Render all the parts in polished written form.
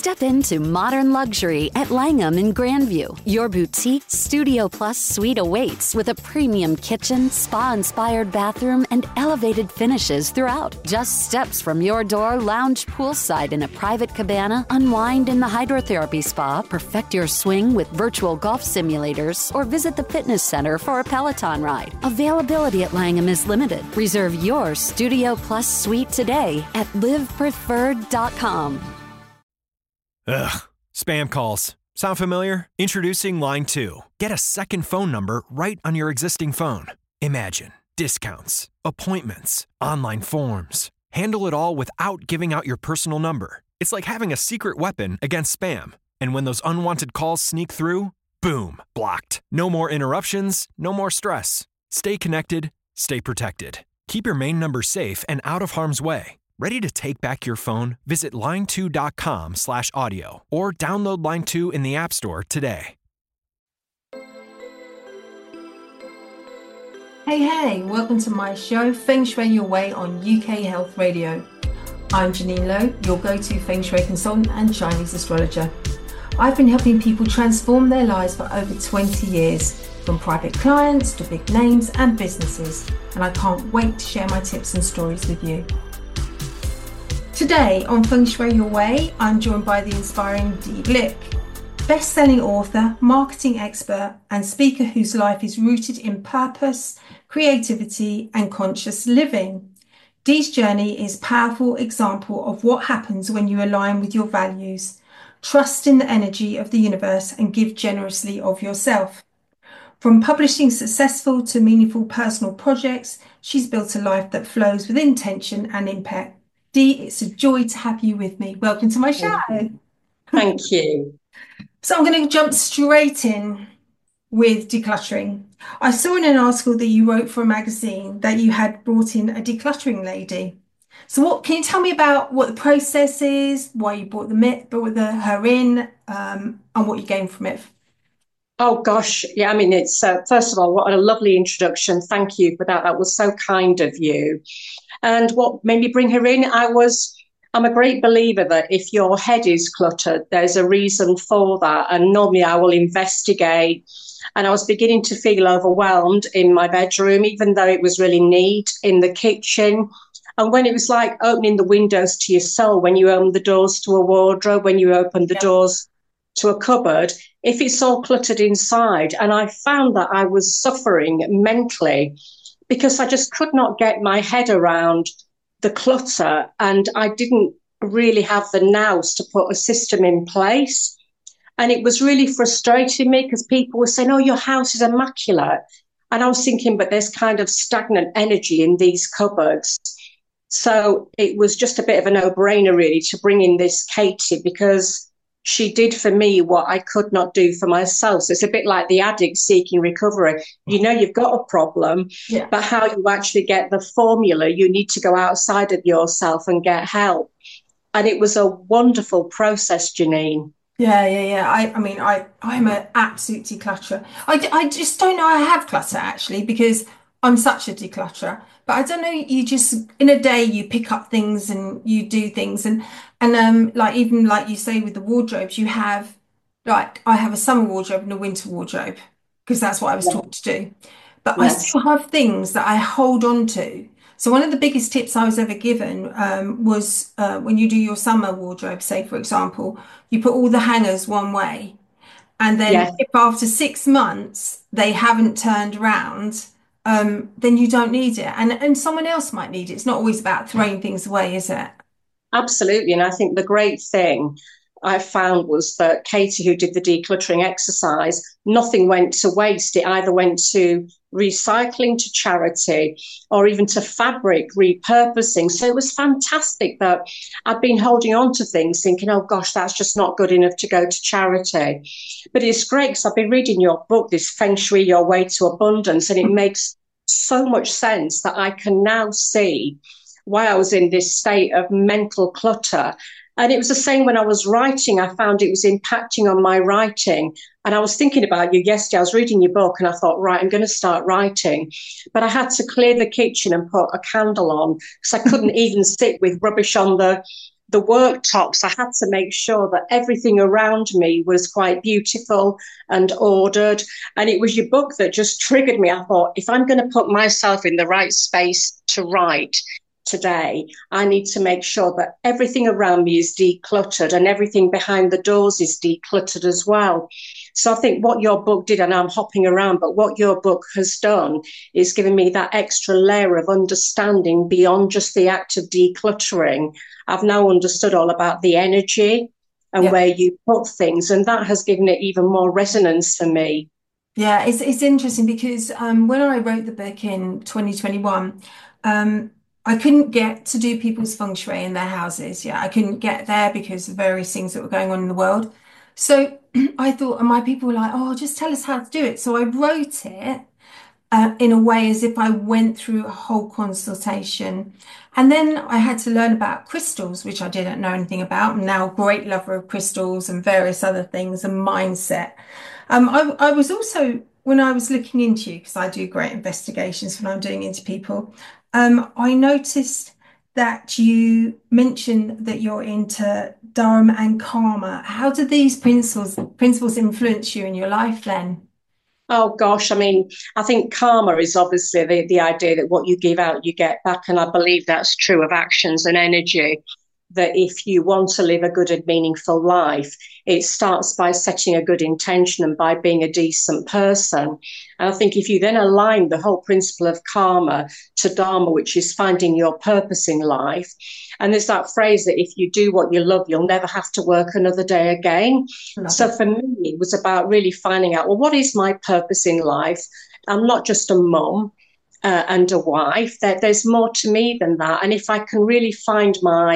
Step into modern luxury at Langham in Grandview. Your boutique Studio Plus suite awaits with a premium kitchen, spa-inspired bathroom, and elevated finishes throughout. Just steps from your door, lounge poolside in a private cabana, unwind in the hydrotherapy spa, perfect your swing with virtual golf simulators, or visit the fitness center for a Peloton ride. Availability at Langham is limited. Reserve your Studio Plus suite today at livepreferred.com. Ugh, spam calls. Sound familiar? Introducing Line 2. Get a second phone number right on your existing phone. Imagine discounts, appointments, online forms. Handle it all without giving out your personal number. It's like having a secret weapon against spam. And when those unwanted calls sneak through, boom, blocked. No more interruptions, no more stress. Stay connected, stay protected. Keep your main number safe and out of harm's way. Ready to take back your phone? Visit line2.com/audio or download Line 2 in the App Store today. Hey, welcome to my show, Feng Shui Your Way on UK Health Radio. I'm Janine Lowe, your go-to Feng Shui consultant and Chinese astrologer. I've been helping people transform their lives for over 20 years, from private clients to big names and businesses, and I can't wait to share my tips and stories with you. Today on Feng Shui Your Way, I'm joined by the inspiring Dee Glick, best-selling author, marketing expert, and speaker whose life is rooted in purpose, creativity, and conscious living. Dee's journey is a powerful example of what happens when you align with your values, trust in the energy of the universe, and give generously of yourself. From publishing successful to meaningful personal projects, she's built a life that flows with intention and impact. Dee, it's a joy to have you with me. Welcome to my show. Thank you. So I'm going to jump straight in with decluttering. I saw in an article that you wrote for a magazine that you had brought in a decluttering lady. So what can you tell me about what the process is, why you brought her in, and what you gained from it? Oh gosh, yeah. I mean, it's first of all, what a lovely introduction. Thank you for that. That was so kind of you. And what made me bring her in, I'm a great believer that if your head is cluttered, there's a reason for that. And normally I will investigate. And I was beginning to feel overwhelmed in my bedroom, even though it was really neat, in the kitchen. And when it was like opening the windows to your soul, when you open the doors to a wardrobe, when you open the doors to a cupboard, if it's all cluttered inside. And I found that I was suffering mentally because I just could not get my head around the clutter, and I didn't really have the nous to put a system in place. And it was really frustrating me because people were saying, oh, your house is immaculate. And I was thinking, but there's kind of stagnant energy in these cupboards. So it was just a bit of a no-brainer, really, to bring in this Katie, because she did for me what I could not do for myself. So it's a bit like the addict seeking recovery. You know, you've got a problem, but how you actually get the formula, you need to go outside of yourself and get help. And it was a wonderful process, Janine. Yeah. I mean, I'm an absolute declutterer. I just don't know I have clutter, actually, because I'm such a declutterer. But I don't know, you just, in a day, you pick up things and you do things. And like, even like you say with the wardrobes, you have, like, I have a summer wardrobe and a winter wardrobe, because that's what I was taught to do. But I still have things that I hold on to. So one of the biggest tips I was ever given was when you do your summer wardrobe, say, for example, you put all the hangers one way. And then if after 6 months they haven't turned around, then you don't need it. And someone else might need it. It's not always about throwing things away, is it? Absolutely. And I think the great thing I found was that Katie, who did the decluttering exercise, nothing went to waste. It either went to recycling, to charity, or even to fabric repurposing. So it was fantastic that I've been holding on to things thinking, oh gosh, that's just not good enough to go to charity. But it's great because I've been reading your book, this Feng Shui Your Way to Abundance, and it makes so much sense that I can now see why I was in this state of mental clutter. And it was the same when I was writing. I found it was impacting on my writing. And I was thinking about you yesterday. I was reading your book and I thought, right, I'm going to start writing. But I had to clear the kitchen and put a candle on because I couldn't even sit with rubbish on the the worktops, I had to make sure that everything around me was quite beautiful and ordered. And it was your book that just triggered me. I thought, if I'm going to put myself in the right space to write today, I need to make sure that everything around me is decluttered and everything behind the doors is decluttered as well. So I think what your book did, and I'm hopping around, but what your book has done is given me that extra layer of understanding beyond just the act of decluttering. I've now understood all about the energy and where you put things, and that has given it even more resonance for me. Yeah, it's interesting because when I wrote the book in 2021, I couldn't get to do people's feng shui in their houses. Yeah, I couldn't get there because of various things that were going on in the world. So I thought, and my people were like, oh, just tell us how to do it. So I wrote it in a way as if I went through a whole consultation. And then I had to learn about crystals, which I didn't know anything about. I'm now a great lover of crystals and various other things and mindset. I was also, when I was looking into you, because I do great investigations when I'm doing into people, I noticed that you mentioned that you're into Dharma and karma. How do these principles influence you in your life then? Oh gosh, I mean, I think karma is obviously the idea that what you give out, you get back. And I believe that's true of actions and energy, that if you want to live a good and meaningful life, it starts by setting a good intention and by being a decent person. And I think if you then align the whole principle of karma to dharma, which is finding your purpose in life, and there's that phrase that if you do what you love, you'll never have to work another day again. So for me, it was about really finding out, well, what is my purpose in life? I'm not just a mum and a wife. There's more to me than that. And if I can really find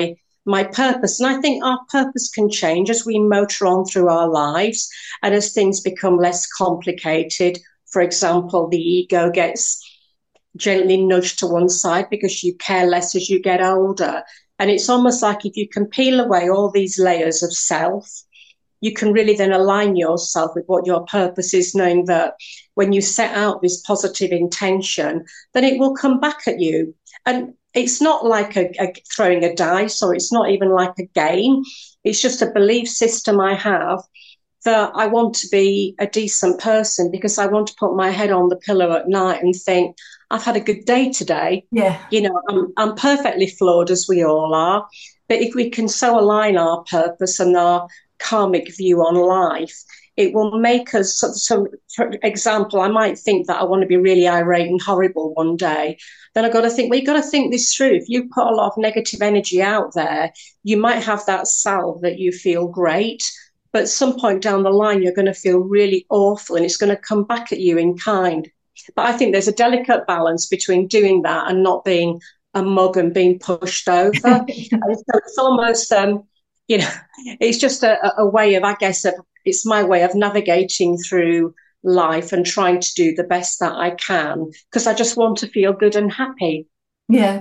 my purpose. And I think our purpose can change as we motor on through our lives and as things become less complicated. For example, the ego gets gently nudged to one side because you care less as you get older. And it's almost like if you can peel away all these layers of self, you can really then align yourself with what your purpose is, knowing that when you set out this positive intention, then it will come back at you. And it's not like throwing a dice, or it's not even like a game. It's just a belief system I have that I want to be a decent person because I want to put my head on the pillow at night and think, I've had a good day today. Yeah. You know, I'm perfectly flawed, as we all are. But if we can so align our purpose and our karmic view on life, it will make us, so for example, I might think that I want to be really irate and horrible one day. Then I've got to think, well, you've got to think this through. If you put a lot of negative energy out there, you might have that salve that you feel great, but at some point down the line, you're going to feel really awful and it's going to come back at you in kind. But I think there's a delicate balance between doing that and not being a mug and being pushed over. And so it's almost, you know, it's just a way of, I guess, it's my way of navigating through life and trying to do the best that I can because I just want to feel good and happy. Yeah.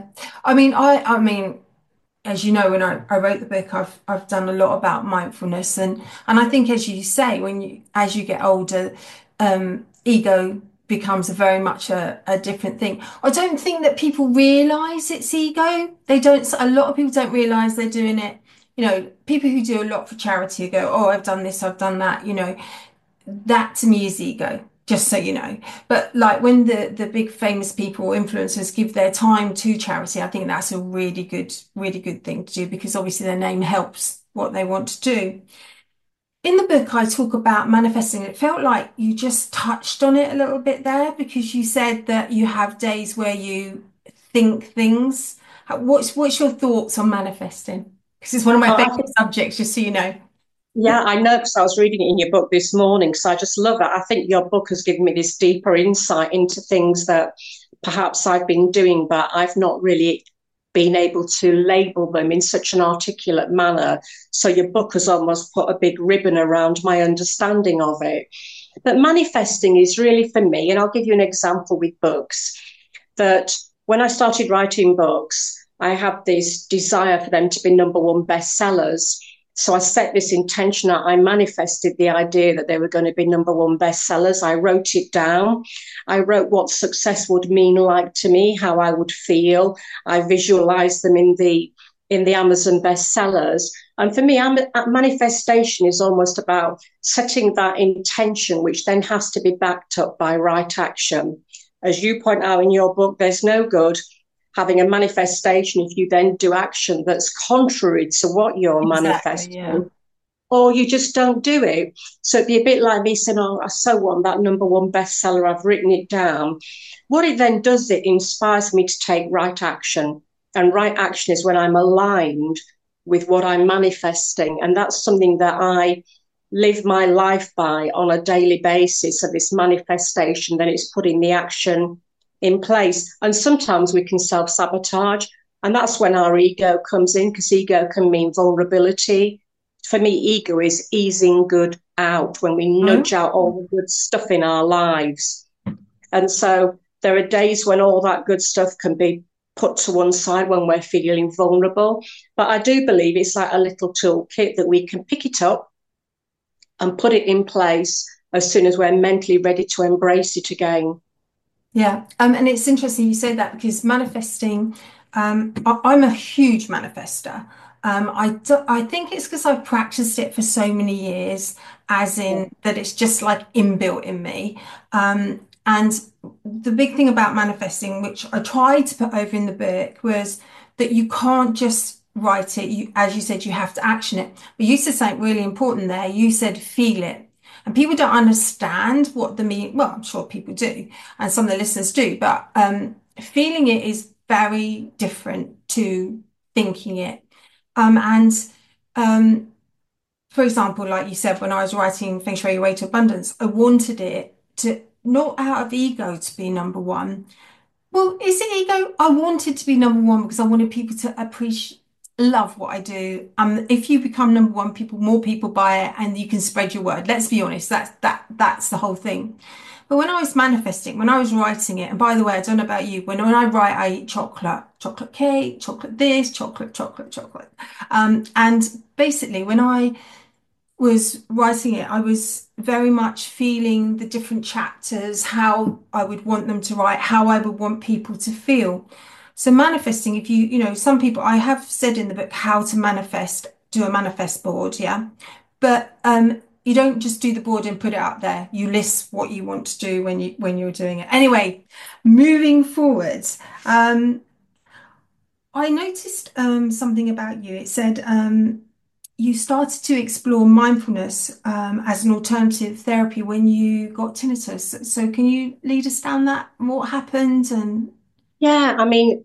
I mean, as you know, when I wrote the book, I've done a lot about mindfulness and I think as you say, as you get older, ego becomes very much a different thing. I don't think that people realize it's ego. They don't, a lot of people don't realize they're doing it. You know, people who do a lot for charity go, oh, I've done this, I've done that, you know, that to me is ego, just so you know. But like when the big famous people, influencers give their time to charity, I think that's a really good thing to do because obviously their name helps what they want to do. In the book, I talk about manifesting. It felt like you just touched on it a little bit there because you said that you have days where you think things. What's your thoughts on manifesting? Because it's one of my favorite subjects, just so you know. Yeah, I know because I was reading it in your book this morning. So I just love it. I think your book has given me this deeper insight into things that perhaps I've been doing, but I've not really been able to label them in such an articulate manner. So your book has almost put a big ribbon around my understanding of it. But manifesting is really for me, and I'll give you an example with books, that when I started writing books, I had this desire for them to be number one bestsellers. So I set this intention out. I manifested the idea that they were going to be number one bestsellers. I wrote it down. I wrote what success would mean like to me, how I would feel. I visualized them in the in the Amazon bestsellers. And for me, manifestation is almost about setting that intention, which then has to be backed up by right action. As you point out in your book, there's no good having a manifestation if you then do action that's contrary to what you're manifesting. Yeah. Or you just don't do it. So it'd be a bit like me saying, oh, I so want that #1 bestseller, I've written it down. What it then does, it inspires me to take right action. And right action is when I'm aligned with what I'm manifesting. And that's something that I live my life by on a daily basis. So this manifestation, then it's putting the action in place. And sometimes we can self-sabotage. And that's when our ego comes in, because ego can mean vulnerability. For me, ego is easing good out, when we nudge out all the good stuff in our lives. And so there are days when all that good stuff can be put to one side when we're feeling vulnerable. But I do believe it's like a little toolkit that we can pick it up and put it in place as soon as we're mentally ready to embrace it again. Yeah. And it's interesting you say that, because manifesting, I'm a huge manifester. I think it's because I've practiced it for so many years, as in that it's just like inbuilt in me. And the big thing about manifesting, which I tried to put over in the book, was that you can't just write it. As you said, you have to action it. But you said something really important there. You said feel it. And people don't understand what the meaning, well, I'm sure people do, and some of the listeners do, but feeling it is very different to thinking it. And for example, like you said, when I was writing Feng Shui Your Way to Abundance, I wanted it to, not out of ego, to be #1. Well, is it ego? I wanted to be #1 because I wanted people to love what I do. If you become #1, more people buy it, and you can spread your word. Let's be honest, that's the whole thing. But when I was manifesting, when I was writing it, and by the way, I don't know about you, when I write, I eat chocolate cake, chocolate this, chocolate. And basically, when I was writing it, I was very much feeling the different chapters, how I would want them to write, how I would want people to feel. So manifesting, if some people, I have said in the book how to manifest, do a manifest board, yeah. But you don't just do the board and put it up there. You list what you want to do when you're doing it. Anyway, moving forward, I noticed something about you. It said you started to explore mindfulness as an alternative therapy when you got tinnitus. So can you lead us down that? What happened? And yeah, I mean,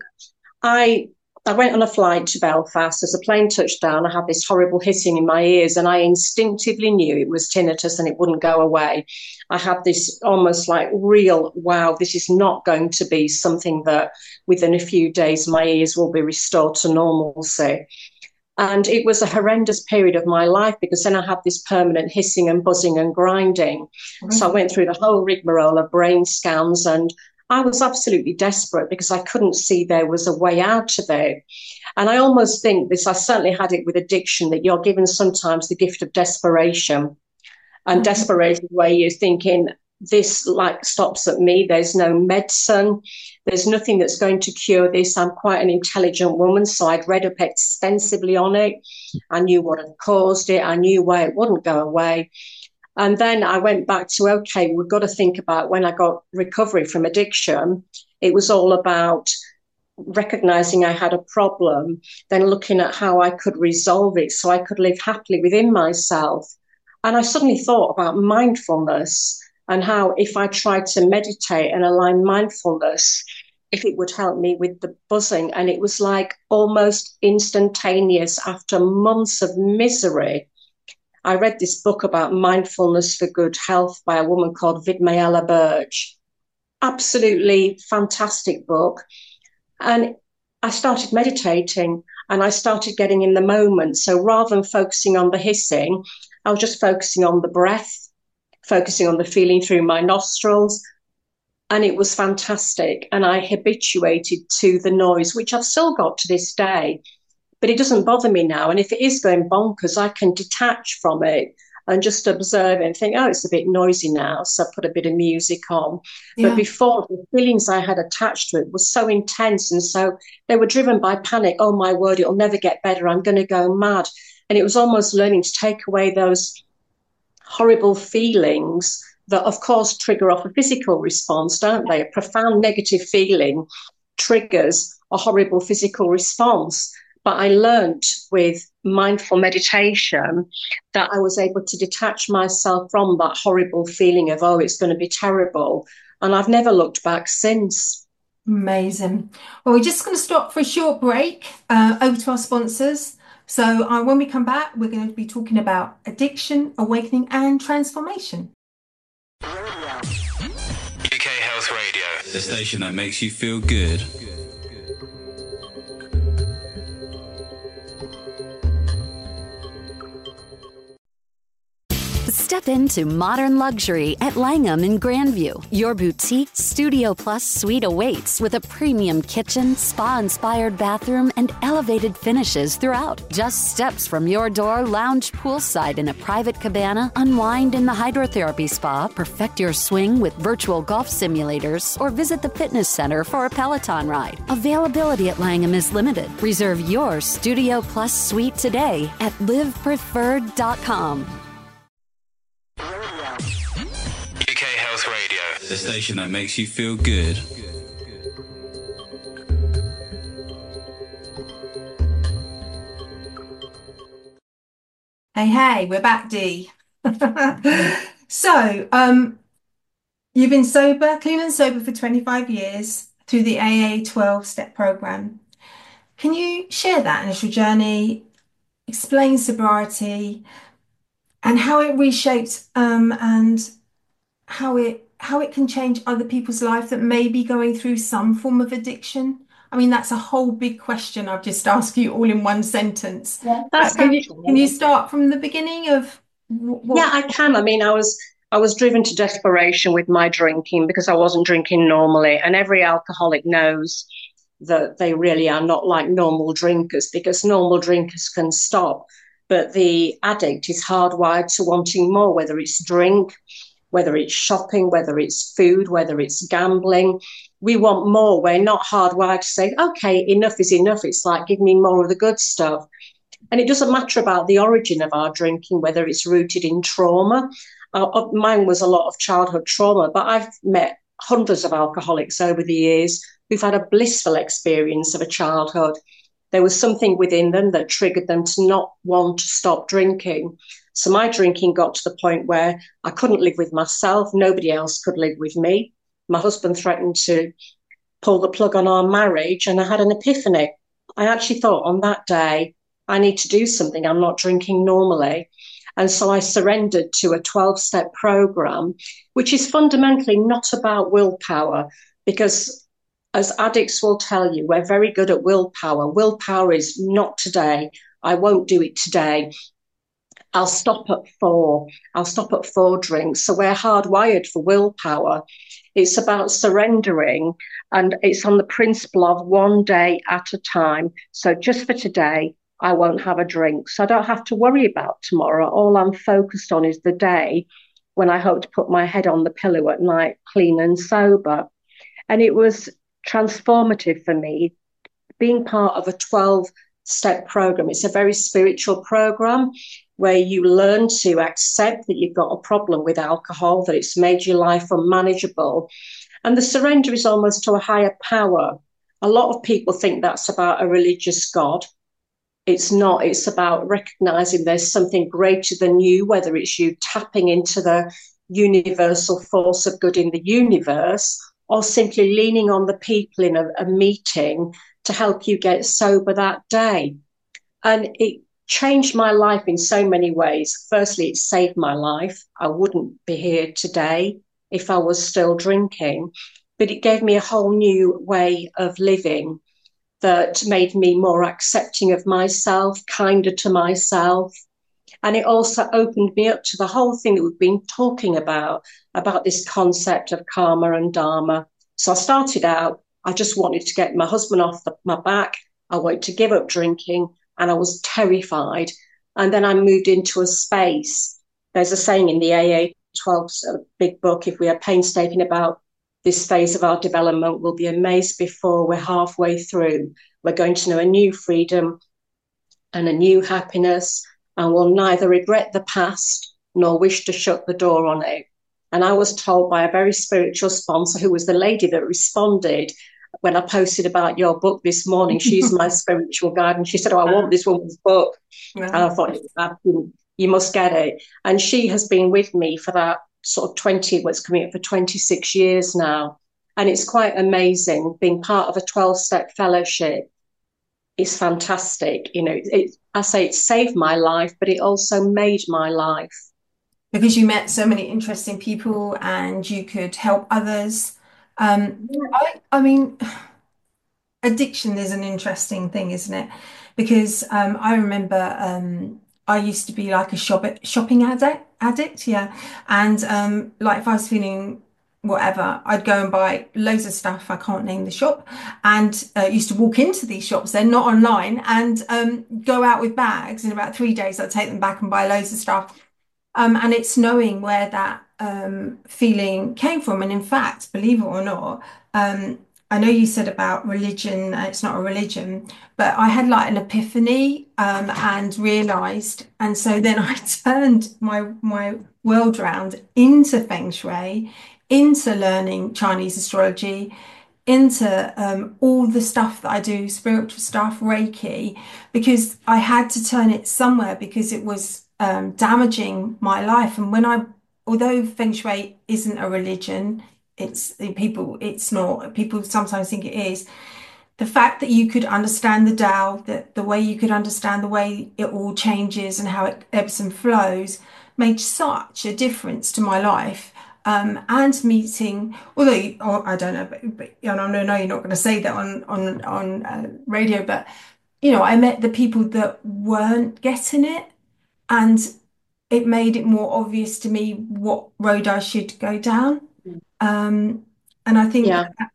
I went on a flight to Belfast. As the plane touched down, I had this horrible hissing in my ears, and I instinctively knew it was tinnitus and it wouldn't go away. I had this almost like real, wow, this is not going to be something that within a few days my ears will be restored to normalcy. And it was a horrendous period of my life, because then I had this permanent hissing and buzzing and grinding. So I went through the whole rigmarole of brain scans, and I was absolutely desperate because I couldn't see there was a way out of it. And I almost think this, I certainly had it with addiction, that you're given sometimes the gift of desperation. And desperation, where you're thinking, this like stops at me. There's no medicine. There's nothing that's going to cure this. I'm quite an intelligent woman, so I'd read up extensively on it. I knew what had caused it. I knew why it wouldn't go away. And then I went back to, okay, we've got to think about when I got recovery from addiction. It was all about recognizing I had a problem, then looking at how I could resolve it so I could live happily within myself. And I suddenly thought about mindfulness and how if I tried to meditate and align mindfulness, if it would help me with the buzzing. And it was like almost instantaneous after months of misery. I read this book about mindfulness for good health by a woman called Vidmayala Birch. Absolutely fantastic book. And I started meditating and I started getting in the moment. So rather than focusing on the hissing, I was just focusing on the breath, focusing on the feeling through my nostrils. And it was fantastic. And I habituated to the noise, which I've still got to this day. But it doesn't bother me now. And if it is going bonkers, I can detach from it and just observe and think, oh, it's a bit noisy now, so put a bit of music on. But Yeah. before, the feelings I had attached to it were so intense, and so they were driven by panic. Oh my word, it'll never get better. I'm going to go mad. And it was almost learning to take away those horrible feelings that, of course, trigger off a physical response, don't they? A profound negative feeling triggers a horrible physical response. But I learned with mindful meditation that I was able to detach myself from that horrible feeling of, oh, it's going to be terrible. And I've never looked back since. Amazing. Well, we're just going to stop for a short break, over to our sponsors. So when we come back, we're going to be talking about addiction, awakening, and transformation. UK Health Radio, the station that makes you feel good. Step into modern luxury at Langham in Grandview. Your boutique Studio Plus suite awaits with a premium kitchen, spa-inspired bathroom, and elevated finishes throughout. Just steps from your door, lounge poolside in a private cabana, unwind in the hydrotherapy spa, perfect your swing with virtual golf simulators, or visit the fitness center for a Peloton ride. Availability at Langham is limited. Reserve your Studio Plus suite today at livepreferred.com. UK Health Radio, the station that makes you feel good. Hey, we're back, Dee. So, you've been sober, clean and sober for 25 years through the AA 12-step program. Can you share that initial journey, explain sobriety, and how it reshaped, and how it can change other people's life that may be going through some form of addiction? I mean, that's a whole big question I've just asked you all in one sentence. Yeah, that's Can you start from the beginning of what? Yeah, I can. I mean, I was driven to desperation with my drinking because I wasn't drinking normally, and every alcoholic knows that they really are not like normal drinkers, because normal drinkers can stop, but the addict is hardwired to wanting more, whether it's drink, whether it's shopping, whether it's food, whether it's gambling. We want more. We're not hardwired to say, okay, enough is enough. It's like, give me more of the good stuff. And it doesn't matter about the origin of our drinking, whether it's rooted in trauma. Mine was a lot of childhood trauma, but I've met hundreds of alcoholics over the years who've had a blissful experience of a childhood. There was something within them that triggered them to not want to stop drinking. So my drinking got to the point where I couldn't live with myself. Nobody else could live with me. My husband threatened to pull the plug on our marriage, and I had an epiphany. I actually thought on that day, I need to do something. I'm not drinking normally. And so I surrendered to a 12-step program, which is fundamentally not about willpower, because as addicts will tell you, we're very good at willpower. Willpower is not today. I won't do it today. I'll stop at 4. I'll stop at 4 drinks. So we're hardwired for willpower. It's about surrendering, and it's on the principle of one day at a time. So just for today, I won't have a drink. So I don't have to worry about tomorrow. All I'm focused on is the day when I hope to put my head on the pillow at night, clean and sober. And it was transformative for me, being part of a 12-step program. It's a very spiritual program where you learn to accept that you've got a problem with alcohol, that it's made your life unmanageable. And the surrender is almost to a higher power. A lot of people think that's about a religious God. It's not. It's about recognizing there's something greater than you, whether it's you tapping into the universal force of good in the universe, or simply leaning on the people in a meeting to help you get sober that day. And it changed my life in so many ways. Firstly, it saved my life. I wouldn't be here today if I was still drinking, but it gave me a whole new way of living that made me more accepting of myself, kinder to myself. And it also opened me up to the whole thing that we've been talking about this concept of karma and dharma. So I started out, I just wanted to get my husband off my back. I wanted to give up drinking, and I was terrified. And then I moved into a space there's a saying in the AA 12 big book, if we are painstaking about this phase of our development, we'll be amazed before we're halfway through. We're going to know a new freedom and a new happiness, and we'll neither regret the past nor wish to shut the door on it. And I was told by a very spiritual sponsor, who was the lady that responded when I posted about your book this morning. She's my spiritual guide, and she said, "Oh, I want this woman's book." Yeah. And I thought, you must get it. And she has been with me for that sort of what's coming up for 26 years now. And it's quite amazing being part of a 12-step fellowship. It's fantastic. You know, I say it saved my life, but it also made my life. Because you met so many interesting people and you could help others. I mean, addiction is an interesting thing, isn't it? Because I remember I used to be like a shopping addict, yeah. And like if I was feeling whatever, I'd go and buy loads of stuff. I can't name the shop, and used to walk into these shops. They're not online, and go out with bags. In about 3 days, I'd take them back and buy loads of stuff. And it's knowing where that feeling came from. And in fact, believe it or not, I know you said about religion, it's not a religion, but I had like an epiphany and realized. And so then I turned my world round into Feng Shui, into learning Chinese astrology, into all the stuff that I do, spiritual stuff, Reiki, because I had to turn it somewhere because it was damaging my life. And although Feng Shui isn't a religion, it's not, people sometimes think it is. The fact that you could understand the Tao, that the way you could understand the way it all changes and how it ebbs and flows, made such a difference to my life. And meeting, although I don't know, but I know you're not going to say that on radio, but I met the people that weren't getting it, and it made it more obvious to me what road I should go down. And I think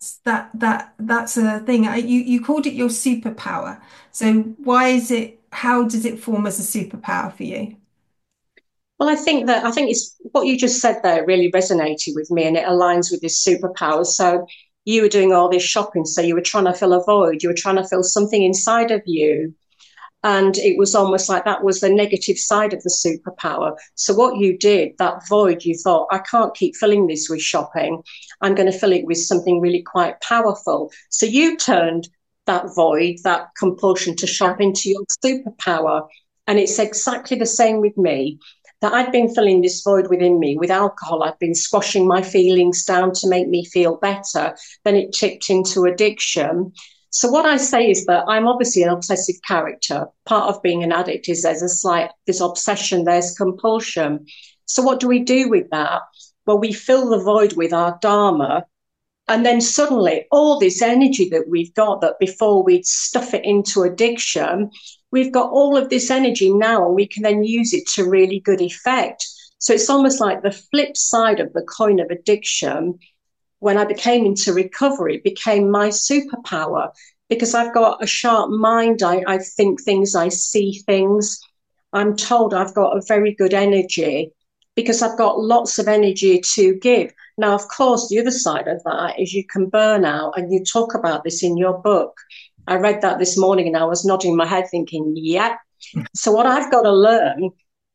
that's a thing. You called it your superpower. So how does it form as a superpower for you? Well, I think it's what you just said there really resonated with me, and it aligns with this superpower. So you were doing all this shopping, so you were trying to fill a void, you were trying to fill something inside of you. And it was almost like that was the negative side of the superpower. So what you did, that void, you thought, I can't keep filling this with shopping. I'm going to fill it with something really quite powerful. So you turned that void, that compulsion to shop into your superpower. And it's exactly the same with me, that I'd been filling this void within me with alcohol. I'd been squashing my feelings down to make me feel better. Then it tipped into addiction. So what I say is that I'm obviously an obsessive character. Part of being an addict is there's obsession, there's compulsion. So what do we do with that? Well, we fill the void with our Dharma. And then suddenly all this energy that we've got, that before we'd stuff it into addiction, we've got all of this energy now, and we can then use it to really good effect. So it's almost like the flip side of the coin of addiction. When I became into recovery, it became my superpower, because I've got a sharp mind. I think things, I see things. I'm told I've got a very good energy because I've got lots of energy to give. Now, of course, the other side of that is you can burn out, and you talk about this in your book. I read that this morning and I was nodding my head thinking, yeah. So what I've got to learn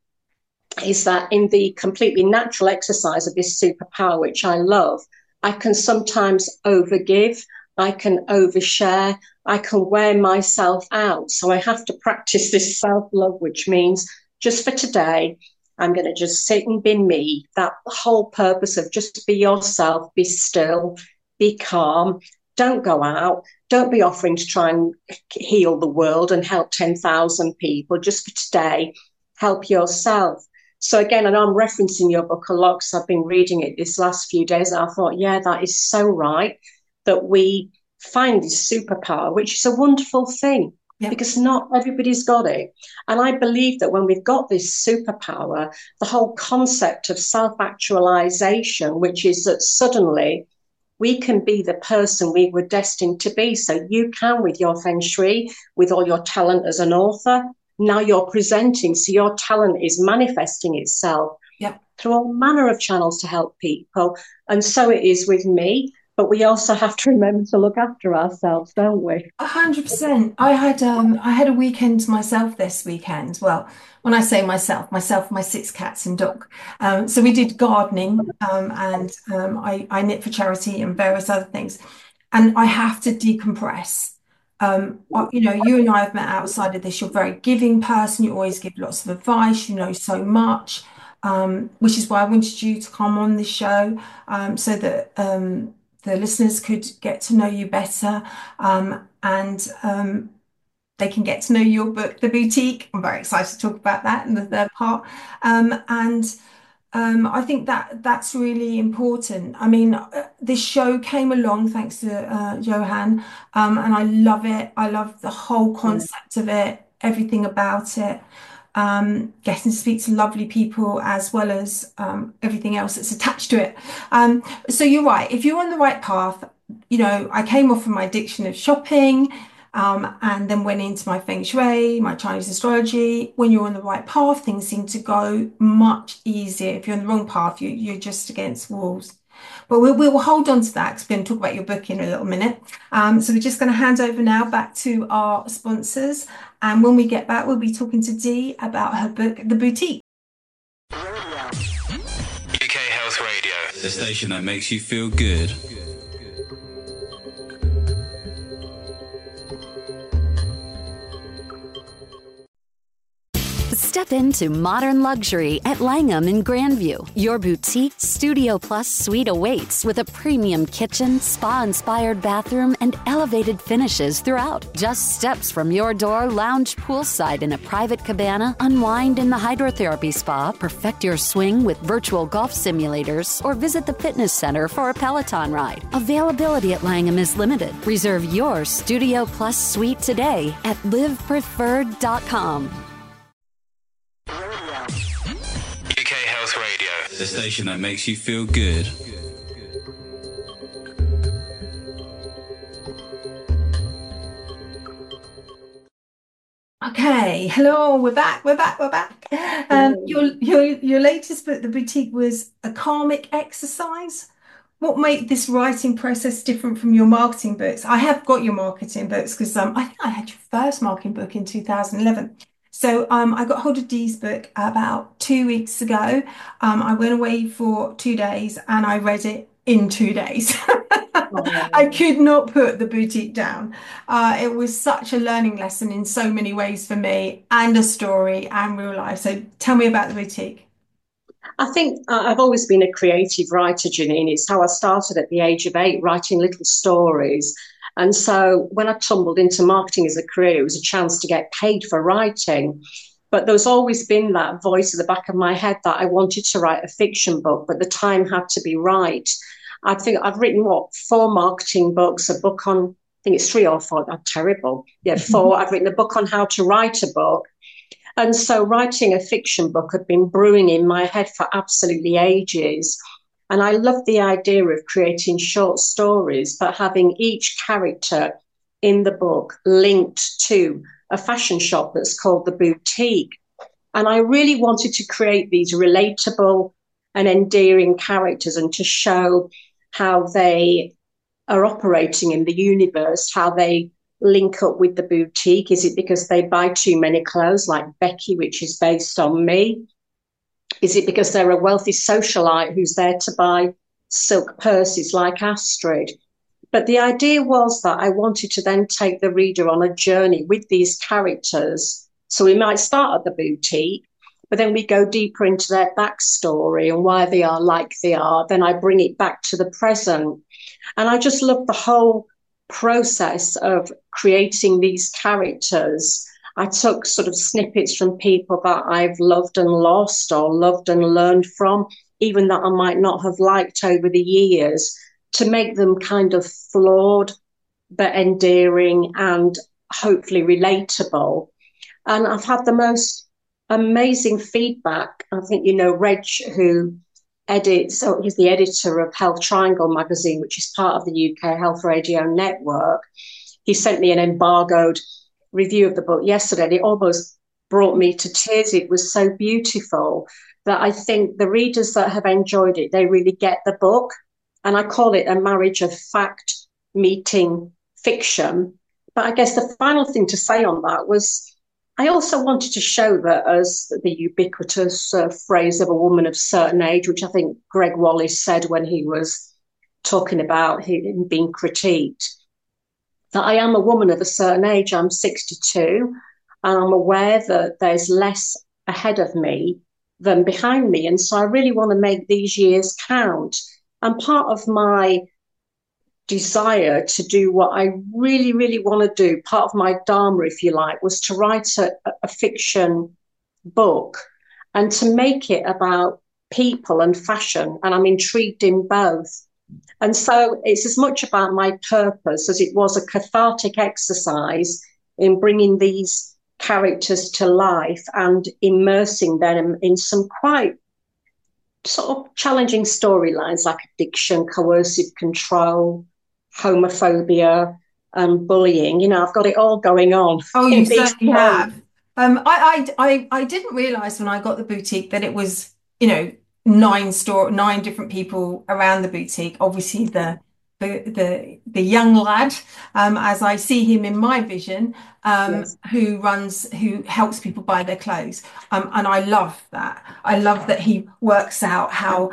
is that in the completely natural exercise of this superpower, which I love, I can sometimes overgive, I can overshare, I can wear myself out. So I have to practice this self-love, which means just for today, I'm going to just sit and be me. That whole purpose of just be yourself, be still, be calm, don't go out, don't be offering to try and heal the world and help 10,000 people. Just for today, help yourself. So again, and I'm referencing your book a lot because I've been reading it this last few days. And I thought, yeah, that is so right, that we find this superpower, which is a wonderful thing. Yeah. Because not everybody's got it. And I believe that when we've got this superpower, the whole concept of self-actualization, which is that suddenly we can be the person we were destined to be. So you can, with your Feng Shui, with all your talent as an author, now you're presenting, so your talent is manifesting itself. Yep. through all manner of channels to help people. And so it is with me. But we also have to remember to look after ourselves, don't we? 100%. I had a weekend myself this weekend. Well, when I say myself, my six cats and dog. So we did gardening, and I knit for charity and various other things. And I have to decompress. You and I have met outside of this. You're a very giving person. You always give lots of advice. You know so much, which is why I wanted you to come on this show, so that the listeners could get to know you better, and they can get to know your book, The Boutique. I'm very excited to talk about that in the third part. And I think that that's really important. I mean, this show came along thanks to Johan, and I love it. I love the whole Yeah. concept of it, everything about it. Getting to speak to lovely people as well as everything else that's attached to it. So you're right. If you're on the right path, I came off from my addiction of shopping, and then went into my feng shui, my Chinese astrology. When you're on the right path, things seem to go much easier. If you're on the wrong path, you're just against walls. But we'll hold on to that because we're going to talk about your book in a little minute. So we're just going to hand over now back to our sponsors. And when we get back, we'll be talking to Dee about her book, The Boutique. UK Health Radio, the station that makes you feel good. Step into modern luxury at Langham in Grandview. Your boutique Studio Plus suite awaits with a premium kitchen, spa-inspired bathroom, and elevated finishes throughout. Just steps from your door, lounge poolside in a private cabana, unwind in the hydrotherapy spa, perfect your swing with virtual golf simulators, or visit the fitness center for a Peloton ride. Availability at Langham is limited. Reserve your Studio Plus suite today at livepreferred.com. UK Health Radio, the station that makes you feel good. Okay, hello, we're back. Your latest book, The Boutique, was a karmic exercise. What made this writing process different from your marketing books? I have got your marketing books because I think I had your first marketing book in 2011. So I got hold of Dee's book about 2 weeks ago. I went away for 2 days and I read it in 2 days. I could not put The Boutique down. It was such a learning lesson in so many ways for me, and a story and real life. So tell me about The Boutique. I think I've always been a creative writer, Janine. It's how I started at the age of 8, writing little stories. And so when I tumbled into marketing as a career, it was a chance to get paid for writing. But there's always been that voice at the back of my head that I wanted to write a fiction book, but the time had to be right. I think I've written, 4 marketing books, a book on, I think it's 3 or 4, that's terrible. Yeah, 4. I've written a book on how to write a book. And so writing a fiction book had been brewing in my head for absolutely ages. And I love the idea of creating short stories, but having each character in the book linked to a fashion shop that's called The Boutique. And I really wanted to create these relatable and endearing characters and to show how they are operating in the universe, how they link up with the boutique. Is it because they buy too many clothes, like Becky, which is based on me? Is it because they're a wealthy socialite who's there to buy silk purses like Astrid? But the idea was that I wanted to then take the reader on a journey with these characters. So we might start at the boutique, but then we go deeper into their backstory and why they are like they are. Then I bring it back to the present. And I just love the whole process of creating these characters. I took sort of snippets from people that I've loved and lost, or loved and learned from, even that I might not have liked over the years, to make them kind of flawed but endearing and hopefully relatable. And I've had the most amazing feedback. I think, Reg, who edits, so he's the editor of Health Triangle magazine, which is part of the UK Health Radio network. He sent me an embargoed review of the book yesterday, and it almost brought me to tears. It was so beautiful that I think the readers that have enjoyed it, they really get the book. And I call it a marriage of fact meeting fiction. But I guess the final thing to say on that was I also wanted to show that as the ubiquitous phrase of a woman of certain age, which I think Greg Wallace said when he was talking about him being critiqued, that I am a woman of a certain age. I'm 62, and I'm aware that there's less ahead of me than behind me. And so I really want to make these years count. And part of my desire to do what I really, really want to do, part of my dharma, if you like, was to write a fiction book and to make it about people and fashion. And I'm intrigued in both. And so it's as much about my purpose as it was a cathartic exercise in bringing these characters to life and immersing them in some quite sort of challenging storylines like addiction, coercive control, homophobia, and bullying. You know, I've got it all going on. Oh, you certainly have. I didn't realize when I got the boutique that it was, you know, nine different people around the boutique. Obviously, the young lad, as I see him in my vision, Yes. who helps people buy their clothes, and I love that. I love that he works out how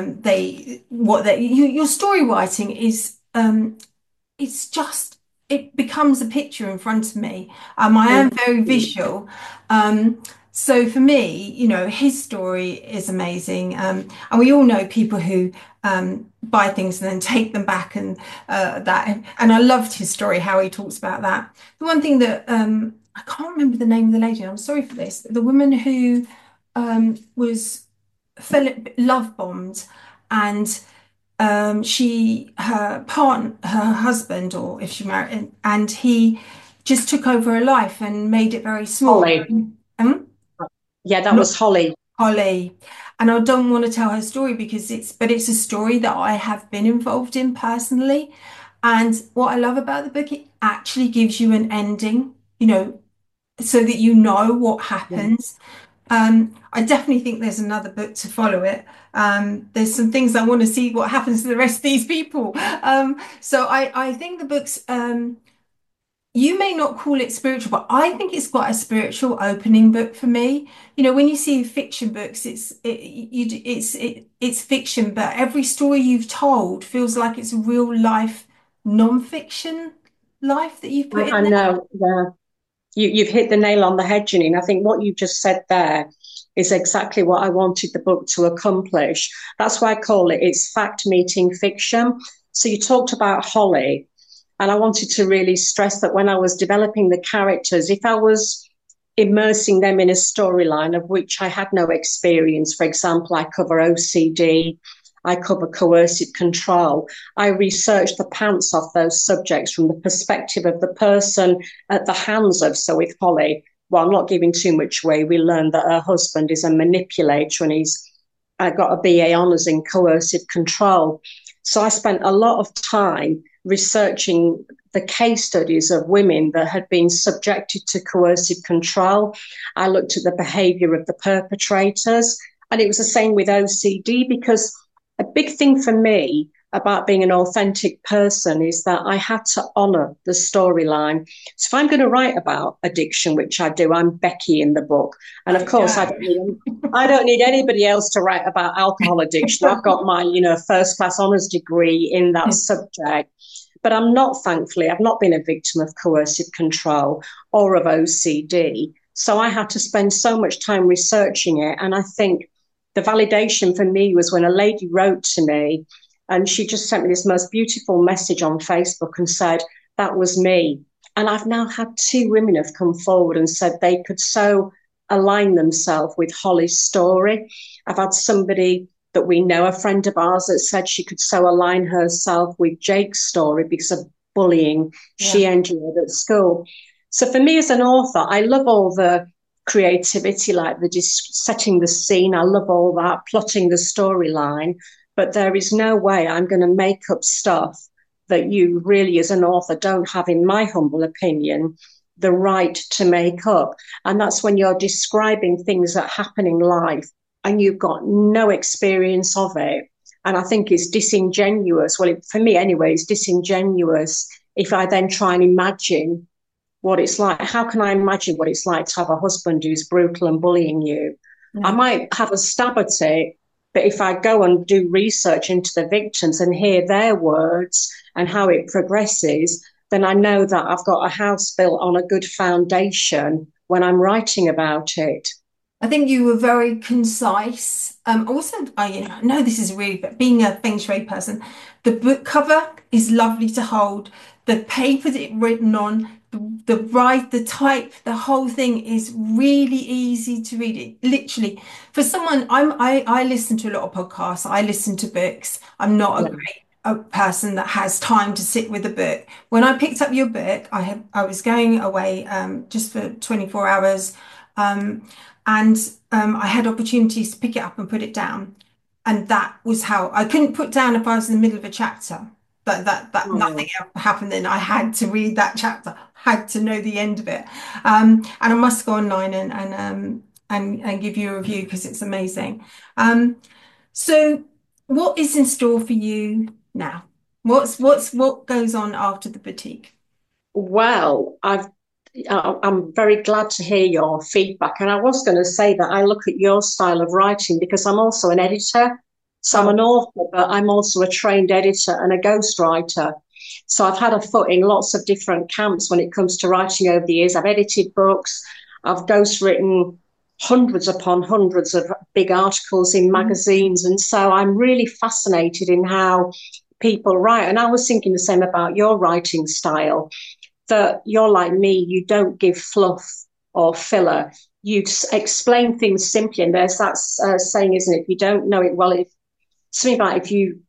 your story writing is. It's just it becomes a picture in front of me. I am very visual. So for me, you know, his story is amazing. And we all know people who buy things and then take them back and that. And I loved his story, how he talks about that. The one thing that I can't remember the name of the lady. I'm sorry for this. The woman who was love bombed and her husband, or if she married, and he just took over her life and made it very small. Holly. Yeah, that Not was Holly. Holly. And I don't want to tell her story because it's a story that I have been involved in personally. And what I love about the book, it actually gives you an ending, you know, so that you know what happens. I definitely think there's another book to follow it. There's some things I want to see what happens to the rest of these people. So I think the book's you may not call it spiritual, but I think it's quite a spiritual opening book for me. You know, when you see fiction books, it's fiction, but every story you've told feels like it's a real life non-fiction life that you've put in I there. know. Yeah. You've hit the nail on the head, Janine. I think what you just said there is exactly what I wanted the book to accomplish. That's why I call it's fact meeting fiction. So you talked about Holly, and I wanted to really stress that when I was developing the characters, if I was immersing them in a storyline of which I had no experience, for example, I cover OCD, I cover coercive control. I researched the pants off those subjects from the perspective of the person at the hands of. So with Holly, well, I'm not giving too much away. We learned that her husband is a manipulator and he's got a BA honours in coercive control. So I spent a lot of time researching the case studies of women that had been subjected to coercive control. I looked at the behaviour of the perpetrators, and it was the same with OCD, because a big thing for me about being an authentic person is that I had to honour the storyline. So if I'm going to write about addiction, which I do, I'm Becky in the book. And of course, I don't need anybody else to write about alcohol addiction. I've got my, first class honours degree in that subject. But I'm not, thankfully, I've not been a victim of coercive control or of OCD. So I had to spend so much time researching it. And I think the validation for me was when a lady wrote to me and she just sent me this most beautiful message on Facebook and said, that was me. And I've now had 2 women have come forward and said they could so align themselves with Holly's story. I've had somebody that we know, a friend of ours, that said she could so align herself with Jake's story because of bullying she endured at school. So for me as an author, I love all the creativity, like setting the scene. I love all that, plotting the storyline. But there is no way I'm going to make up stuff that you really, as an author, don't have, in my humble opinion, the right to make up. And that's when you're describing things that happen in life and you've got no experience of it. And I think it's disingenuous. Well, for me anyway, it's disingenuous if I then try and imagine what it's like. How can I imagine what it's like to have a husband who's brutal and bullying you? Yeah. I might have a stab at it, but if I go and do research into the victims and hear their words and how it progresses, then I know that I've got a house built on a good foundation when I'm writing about it. I think you were very concise. Also, I know this is really, but being a Feng Shui person, the book cover is lovely to hold. The paper that it's written on, the type, the whole thing is really easy to read. It literally, for someone, I listen to a lot of podcasts. I listen to books. I'm not a person that has time to sit with a book. When I picked up your book, I was going away just for 24 hours. And I had opportunities to pick it up and put it down. And that was how I couldn't put down if I was in the middle of a chapter. That nothing else happened. Then I had to read that chapter, had to know the end of it. And I must go online and give you a review because it's amazing. So what is in store for you now? What goes on after the boutique? Well, I'm very glad to hear your feedback. And I was going to say that I look at your style of writing because I'm also an editor. So I'm an author, but I'm also a trained editor and a ghostwriter. So I've had a foot in lots of different camps when it comes to writing over the years. I've edited books. I've ghostwritten hundreds upon hundreds of big articles in magazines. And so I'm really fascinated in how people write. And I was thinking the same about your writing style. That you're like me, you don't give fluff or filler. You explain things simply. And there's that saying, isn't it? If you don't know it well, something like if you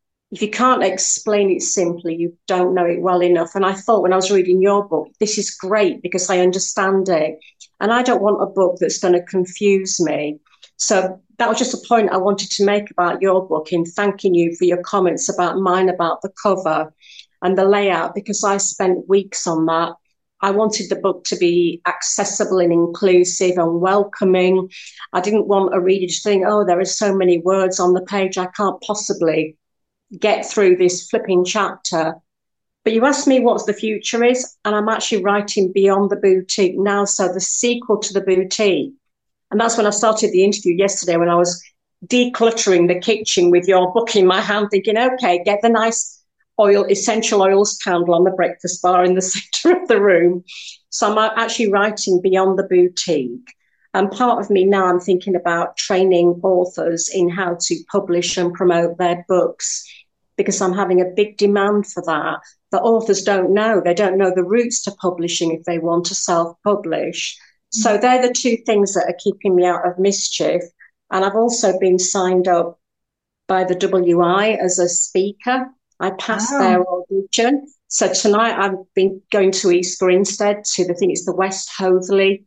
can't explain it simply, you don't know it well enough. And I thought when I was reading your book, this is great because I understand it. And I don't want a book that's going to confuse me. So that was just a point I wanted to make about your book in thanking you for your comments about mine, about the cover and the layout, because I spent weeks on that. I wanted the book to be accessible and inclusive and welcoming. I didn't want a reader to think, oh, there are so many words on the page, I can't possibly get through this flipping chapter. But you asked me what the future is, and I'm actually writing Beyond the Boutique now, so the sequel to the boutique. And that's when I started the interview yesterday, when I was decluttering the kitchen with your book in my hand, thinking, okay, get the nice essential oils candle on the breakfast bar in the center of the room. So I'm actually writing Beyond the Boutique. And part of me now, I'm thinking about training authors in how to publish and promote their books, because I'm having a big demand for that. The authors don't know. They don't know the routes to publishing if they want to self-publish. So they're the two things that are keeping me out of mischief. And I've also been signed up by the WI as a speaker. I passed their audition. So tonight I've been going to East Grinstead to the West Hoathly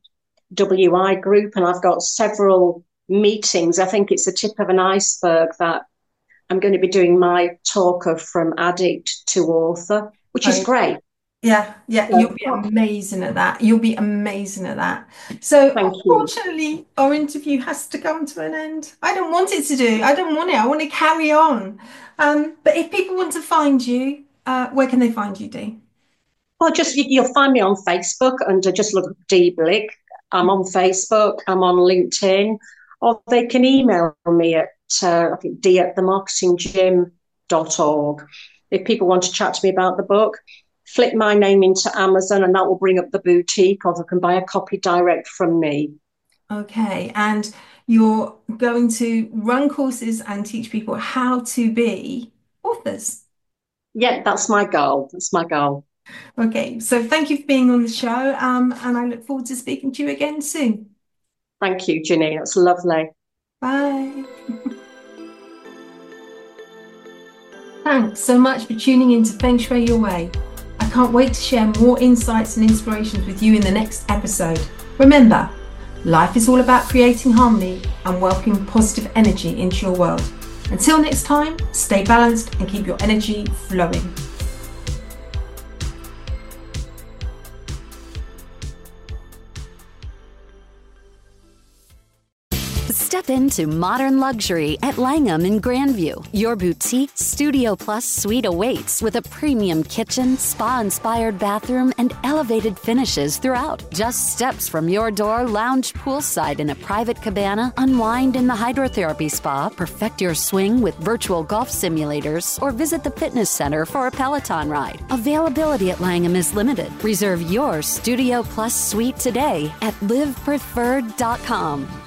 WI group, and I've got several meetings. I think it's the tip of an iceberg that I'm going to be doing my talk of from addict to author, which is great. Yeah, you'll be amazing at that. You'll be amazing at that. So unfortunately, our interview has to come to an end. I don't want it to do. I don't want it. I want to carry on. But if people want to find you, where can they find you, Dee? Well, you'll find me on Facebook under just look up Dee Blick. I'm on Facebook. I'm on LinkedIn. Or they can email me at I think d@themarketinggym.org. If people want to chat to me about the book, flip my name into Amazon and that will bring up the boutique, or they can buy a copy direct from me. Okay, and you're going to run courses and teach people how to be authors. Yeah, that's my goal. Okay, so thank you for being on the show, and I look forward to speaking to you again soon. Thank you, Ginny. That's lovely. Bye. Thanks so much for tuning in to Feng Shui Your Way. I can't wait to share more insights and inspirations with you in the next episode. Remember, life is all about creating harmony and welcoming positive energy into your world. Until next time, stay balanced and keep your energy flowing. Step Step into modern luxury at Langham in Grandview. Your boutique Studio Plus suite awaits with a premium kitchen, spa-inspired bathroom, and elevated finishes throughout. Just steps from your door, lounge poolside in a private cabana, unwind in the hydrotherapy spa, perfect your swing with virtual golf simulators, or visit the fitness center for a Peloton ride. Availability at Langham is limited. Reserve your Studio Plus suite today at livepreferred.com.